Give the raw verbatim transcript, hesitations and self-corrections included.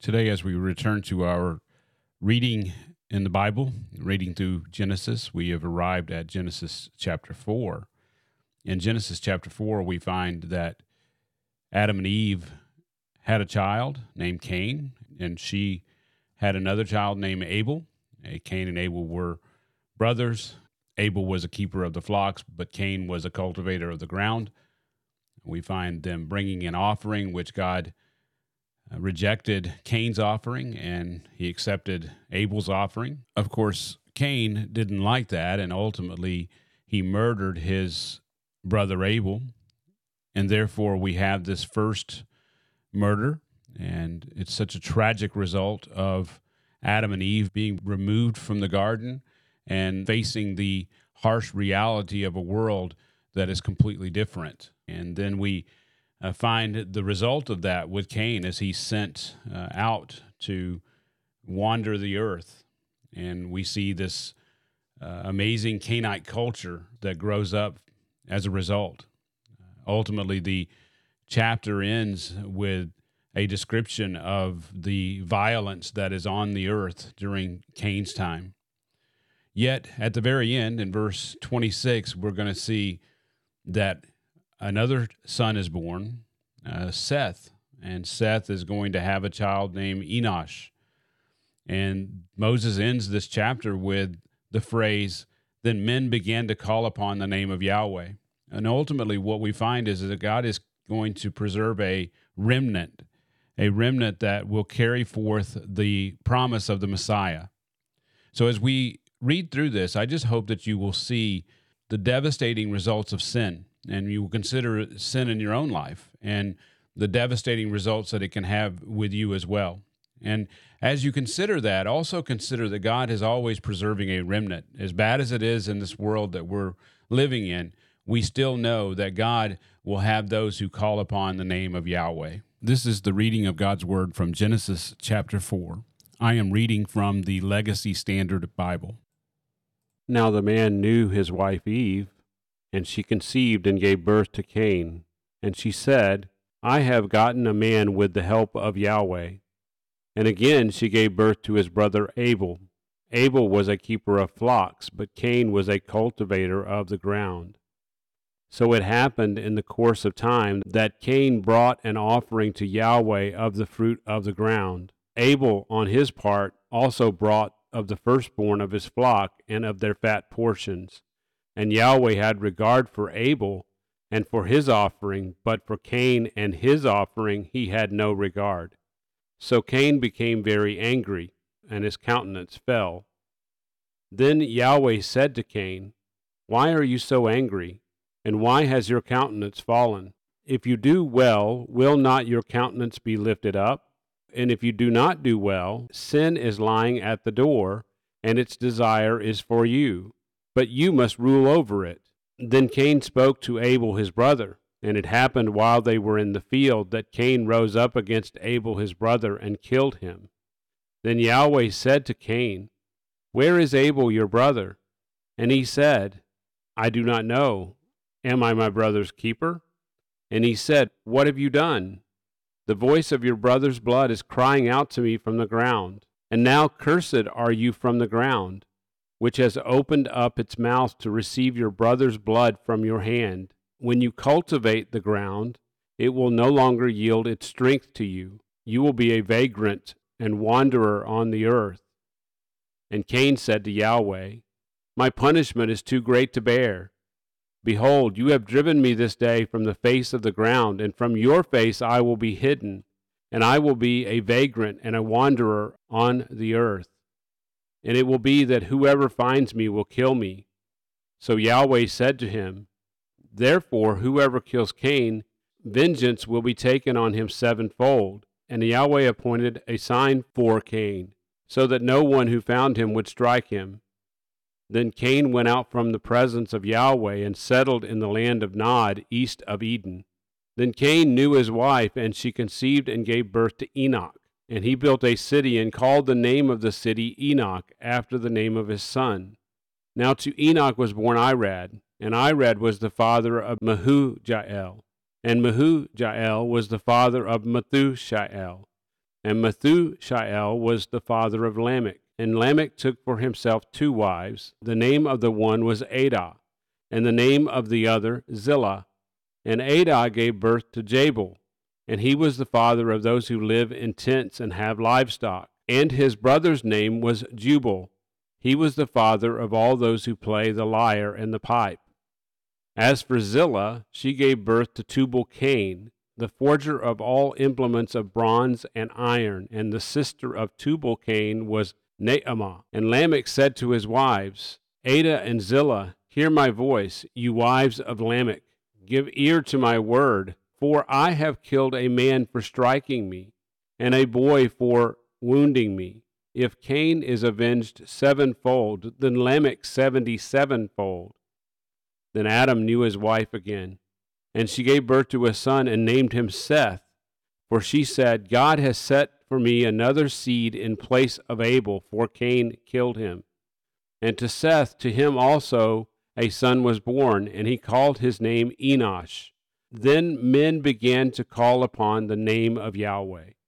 Today, as we return to our reading in the Bible, reading through Genesis, we have arrived at Genesis chapter four. In Genesis chapter four, we find that Adam and Eve had a child named Cain, and she had another child named Abel. Uh, Cain and Abel were brothers. Abel was a keeper of the flocks, but Cain was a cultivator of the ground. We find them bringing an offering, which God uh, rejected Cain's offering, and he accepted Abel's offering. Of course, Cain didn't like that, and ultimately he murdered his brother Abel, and therefore we have this first murder, and it's such a tragic result of Adam and Eve being removed from the garden and facing the harsh reality of a world that is completely different. And then we uh, find the result of that with Cain as he's sent uh, out to wander the earth. And we see this uh, amazing Canaanite culture that grows up as a result. Uh, ultimately, the chapter ends with a description of the violence that is on the earth during Cain's time. Yet, at the very end, in verse twenty-six, we're going to see that another son is born, uh, Seth, and Seth is going to have a child named Enosh. And Moses ends this chapter with the phrase, "Then men began to call upon the name of Yahweh." And ultimately, what we find is that God is going to preserve a remnant, a remnant that will carry forth the promise of the Messiah. So as we read through this, I just hope that you will see the devastating results of sin, and you will consider sin in your own life and the devastating results that it can have with you as well. And as you consider that, also consider that God is always preserving a remnant. As bad as it is in this world that we're living in, we still know that God will have those who call upon the name of Yahweh. This is the reading of God's word from Genesis chapter four. I am reading from the Legacy Standard Bible. Now the man knew his wife Eve, and she conceived and gave birth to Cain. And she said, I have gotten a man with the help of Yahweh. And again she gave birth to his brother Abel. Abel was a keeper of flocks, but Cain was a cultivator of the ground. So it happened in the course of time that Cain brought an offering to Yahweh of the fruit of the ground. Abel, on his part, also brought of the firstborn of his flock and of their fat portions. And Yahweh had regard for Abel and for his offering, but for Cain and his offering he had no regard. So Cain became very angry, and his countenance fell. Then Yahweh said to Cain, Why are you so angry? And why has your countenance fallen? If you do well, will not your countenance be lifted up? And if you do not do well, sin is lying at the door, and its desire is for you, but you must rule over it. Then Cain spoke to Abel his brother, and it happened while they were in the field that Cain rose up against Abel his brother and killed him. Then Yahweh said to Cain, Where is Abel your brother? And he said, I do not know. Am I my brother's keeper? And he said, What have you done? The voice of your brother's blood is crying out to me from the ground. And now cursed are you from the ground, which has opened up its mouth to receive your brother's blood from your hand. When you cultivate the ground, it will no longer yield its strength to you. You will be a vagrant and wanderer on the earth. And Cain said to Yahweh, My punishment is too great to bear. Behold, you have driven me this day from the face of the ground, and from your face I will be hidden, and I will be a vagrant and a wanderer on the earth. And it will be that whoever finds me will kill me. So Yahweh said to him, Therefore whoever kills Cain, vengeance will be taken on him sevenfold. And Yahweh appointed a sign for Cain, so that no one who found him would strike him. Then Cain went out from the presence of Yahweh and settled in the land of Nod, east of Eden. Then Cain knew his wife, and she conceived and gave birth to Enoch. And he built a city and called the name of the city Enoch, after the name of his son. Now to Enoch was born Irad, and Irad was the father of Mehujael, and Mehujael was the father of Methushael, And Methushael was the father of Lamech. And Lamech took for himself two wives. The name of the one was Adah, and the name of the other Zillah. And Adah gave birth to Jabal, and he was the father of those who live in tents and have livestock. And his brother's name was Jubal. He was the father of all those who play the lyre and the pipe. As for Zillah, she gave birth to Tubal-Cain, the forger of all implements of bronze and iron, and the sister of Tubal-Cain was Naamah. And Lamech said to his wives, Adah and Zillah, hear my voice, you wives of Lamech. Give ear to my word, for I have killed a man for striking me, and a boy for wounding me. If Cain is avenged sevenfold, then Lamech seventy-sevenfold. Then Adam knew his wife again, and she gave birth to a son and named him Seth, for she said, God has set for me another seed in place of Abel, for Cain killed him. And to Seth, to him also, a son was born, and he called his name Enosh. Then men began to call upon the name of Yahweh.